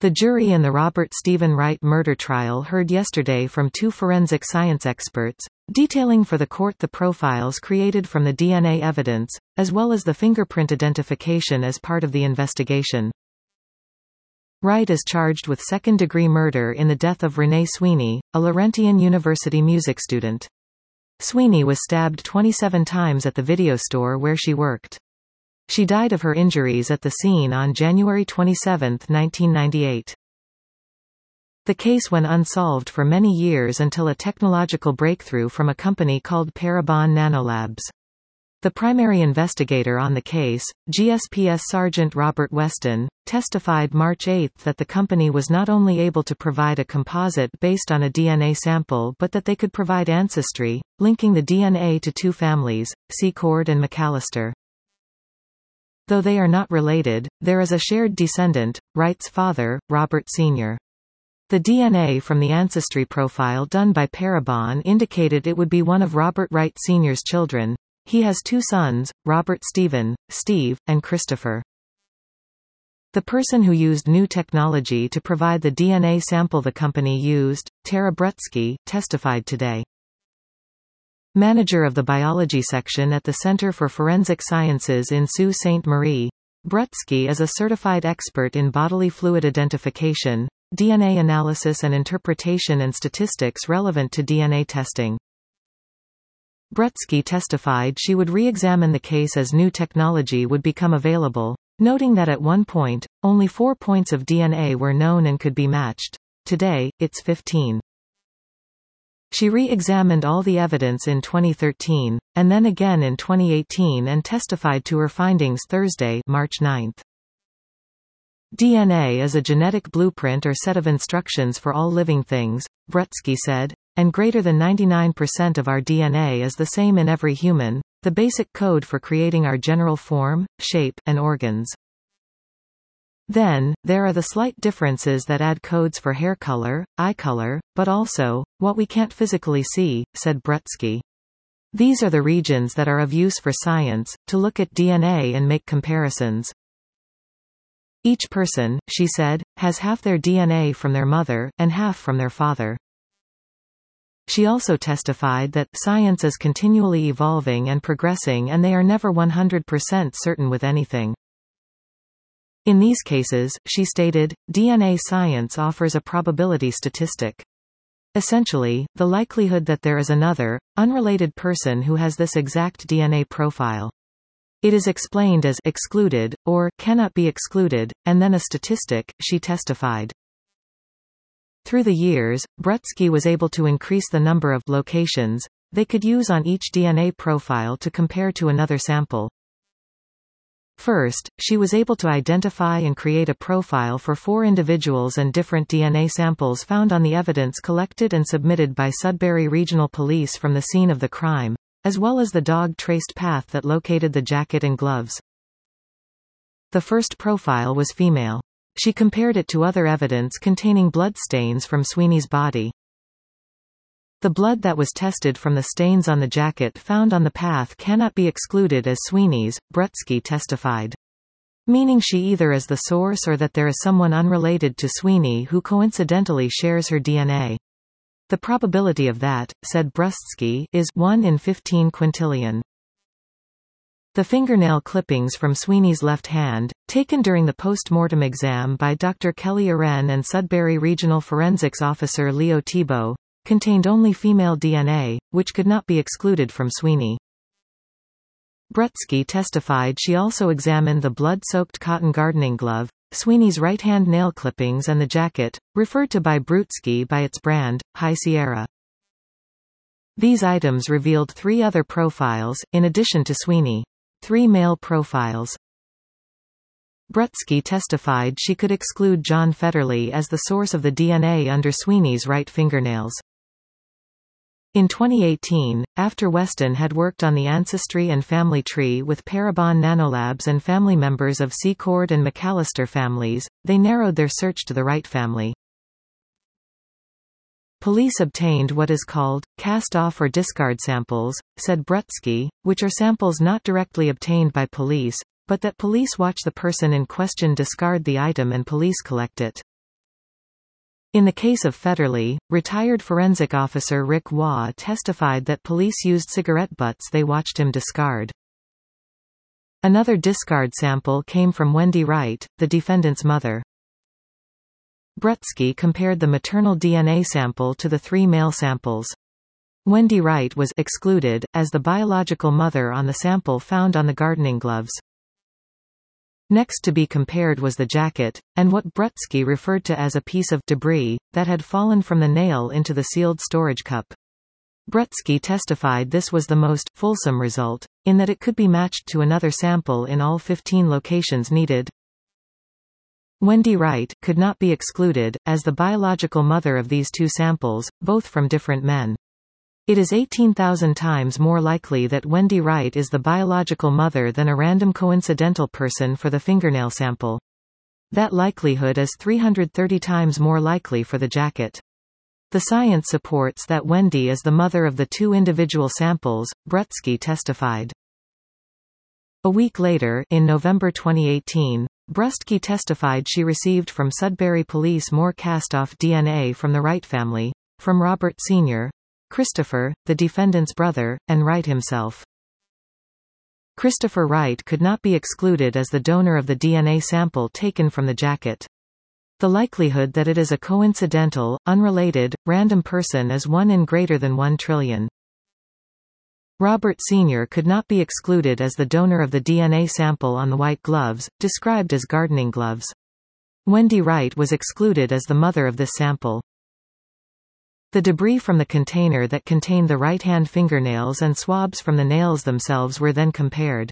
The jury in the Robert Stephen Wright murder trial heard yesterday from two forensic science experts, detailing for the court the profiles created from the DNA evidence, as well as the fingerprint identification as part of the investigation. Wright is charged with second-degree murder in the death of Renee Sweeney, a Laurentian University music student. Sweeney was stabbed 27 times at the video store where she worked. She died of her injuries at the scene on January 27, 1998. The case went unsolved for many years until a technological breakthrough from a company called Parabon Nanolabs. The primary investigator on the case, GSPS Sergeant Robert Weston, testified March 8 that the company was not only able to provide a composite based on a DNA sample but that they could provide ancestry, linking the DNA to two families, Secord and McAllister. Though they are not related, there is a shared descendant, Wright's father, Robert Sr. The DNA from the ancestry profile done by Parabon indicated it would be one of Robert Wright Sr.'s children. He has two sons, Robert Stephen, Steve, and Christopher. The person who used new technology to provide the DNA sample the company used, Tara Brutsky, testified today. Manager of the biology section at the Center for Forensic Sciences in Sault Ste. Marie, Brutsky is a certified expert in bodily fluid identification, DNA analysis and interpretation and statistics relevant to DNA testing. Brutsky testified she would re-examine the case as new technology would become available, noting that at one point, only 4 points of DNA were known and could be matched. Today, it's 15. She re-examined all the evidence in 2013, and then again in 2018 and testified to her findings Thursday, March 9. DNA is a genetic blueprint or set of instructions for all living things, Brutsky said, and greater than 99% of our DNA is the same in every human, the basic code for creating our general form, shape, and organs. Then, there are the slight differences that add codes for hair color, eye color, but also, what we can't physically see, said Brutsky. These are the regions that are of use for science, to look at DNA and make comparisons. Each person, she said, has half their DNA from their mother, and half from their father. She also testified that science is continually evolving and progressing and they are never 100% certain with anything. In these cases, she stated, DNA science offers a probability statistic. Essentially, the likelihood that there is another, unrelated person who has this exact DNA profile. It is explained as excluded, or cannot be excluded, and then a statistic, she testified. Through the years, Brutsky was able to increase the number of locations they could use on each DNA profile to compare to another sample. First, she was able to identify and create a profile for 4 individuals and different DNA samples found on the evidence collected and submitted by Sudbury Regional Police from the scene of the crime, as well as the dog-traced path that located the jacket and gloves. The first profile was female. She compared it to other evidence containing blood stains from Sweeney's body. The blood that was tested from the stains on the jacket found on the path cannot be excluded as Sweeney's, Brutsky testified. Meaning she either is the source or that there is someone unrelated to Sweeney who coincidentally shares her DNA. The probability of that, said Brutsky, is 1 in 15 quintillion. The fingernail clippings from Sweeney's left hand, taken during the post-mortem exam by Dr. Kelly Aren and Sudbury Regional Forensics Officer Leo Thibault, contained only female DNA, which could not be excluded from Sweeney. Brutsky testified she also examined the blood-soaked cotton gardening glove, Sweeney's right-hand nail clippings and the jacket, referred to by Brutsky by its brand, High Sierra. These items revealed 3 other profiles, in addition to Sweeney. 3 male profiles. Brutsky testified she could exclude John Federley as the source of the DNA under Sweeney's right fingernails. In 2018, after Weston had worked on the ancestry and family tree with Parabon Nanolabs and family members of Secord and McAllister families, they narrowed their search to the Wright family. Police obtained what is called cast-off or discard samples, said Brutsky, which are samples not directly obtained by police, but that police watch the person in question discard the item and police collect it. In the case of Federley, retired forensic officer Rick Waugh testified that police used cigarette butts they watched him discard. Another discard sample came from Wendy Wright, the defendant's mother. Bretsky compared the maternal DNA sample to the 3 male samples. Wendy Wright was excluded, as the biological mother on the sample found on the gardening gloves. Next to be compared was the jacket, and what Bretsky referred to as a piece of debris that had fallen from the nail into the sealed storage cup. Bretsky testified this was the most fulsome result, in that it could be matched to another sample in all 15 locations needed. Wendy Wright could not be excluded, as the biological mother of these 2 samples, both from different men. It is 18,000 times more likely that Wendy Wright is the biological mother than a random coincidental person for the fingernail sample. That likelihood is 330 times more likely for the jacket. The science supports that Wendy is the mother of the 2 individual samples, Bretsky testified. A week later, in November 2018, Bretsky testified she received from Sudbury Police more cast-off DNA from the Wright family, from Robert Sr., Christopher, the defendant's brother, and Wright himself. Christopher Wright could not be excluded as the donor of the DNA sample taken from the jacket. The likelihood that it is a coincidental, unrelated, random person is 1 in greater than 1 trillion. Robert Sr. could not be excluded as the donor of the DNA sample on the white gloves, described as gardening gloves. Wendy Wright was excluded as the mother of this sample. The debris from the container that contained the right-hand fingernails and swabs from the nails themselves were then compared.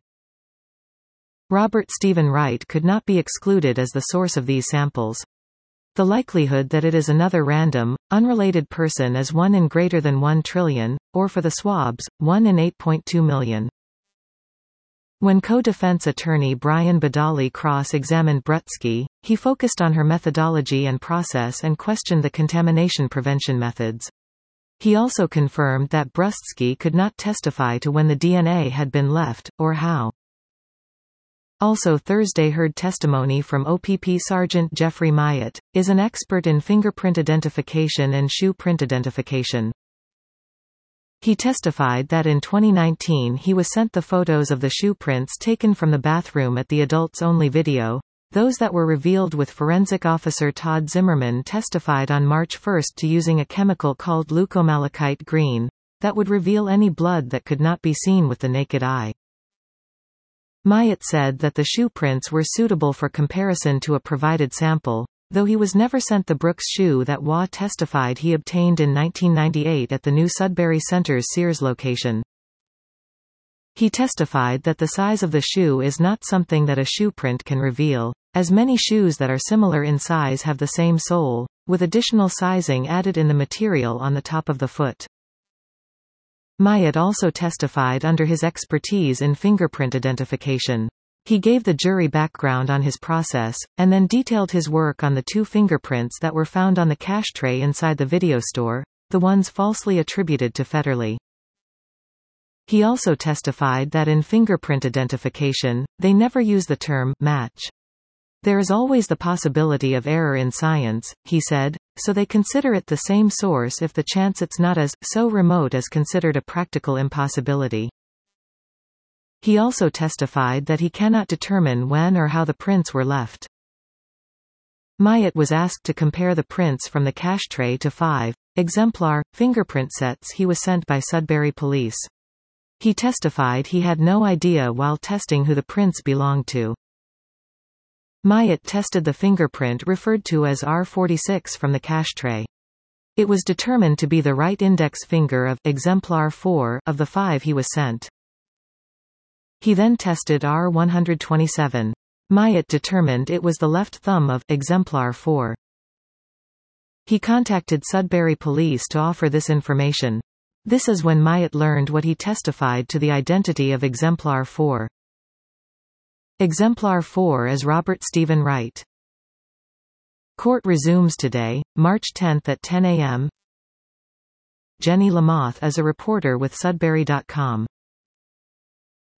Robert Stephen Wright could not be excluded as the source of these samples. The likelihood that it is another random, unrelated person is 1 in greater than 1 trillion, or for the swabs, 1 in 8.2 million. When co-defense attorney Brian Badali cross-examined Bretsky, he focused on her methodology and process and questioned the contamination prevention methods. He also confirmed that Bretsky could not testify to when the DNA had been left, or how. Also Thursday heard testimony from OPP Sergeant Jeffrey Myatt, is an expert in fingerprint identification and shoe print identification. He testified that in 2019 he was sent the photos of the shoe prints taken from the bathroom at the adults-only video. Those that were revealed with forensic officer Todd Zimmerman testified on March 1 to using a chemical called leucomalachite green, that would reveal any blood that could not be seen with the naked eye. Myatt said that the shoe prints were suitable for comparison to a provided sample, though he was never sent the Brooks shoe that Waugh testified he obtained in 1998 at the new Sudbury Center's Sears location. He testified that the size of the shoe is not something that a shoe print can reveal, as many shoes that are similar in size have the same sole, with additional sizing added in the material on the top of the foot. Myatt also testified under his expertise in fingerprint identification. He gave the jury background on his process, and then detailed his work on the 2 fingerprints that were found on the cash tray inside the video store, the ones falsely attributed to Federley. He also testified that in fingerprint identification, they never use the term match. There is always the possibility of error in science, he said, so they consider it the same source if the chance it's not as so remote as considered a practical impossibility. He also testified that he cannot determine when or how the prints were left. Myatt was asked to compare the prints from the cash tray to 5 exemplar fingerprint sets he was sent by Sudbury Police. He testified he had no idea while testing who the prints belonged to. Myatt tested the fingerprint referred to as R46 from the cash tray. It was determined to be the right index finger of exemplar 4 of the 5 he was sent. He then tested R127. Myatt determined it was the left thumb of exemplar 4. He contacted Sudbury Police to offer this information. This is when Myatt learned what he testified to the identity of exemplar 4. Exemplar 4 is Robert Stephen Wright. Court resumes today, March 10 at 10 a.m. Jenny Lamoth is a reporter with Sudbury.com.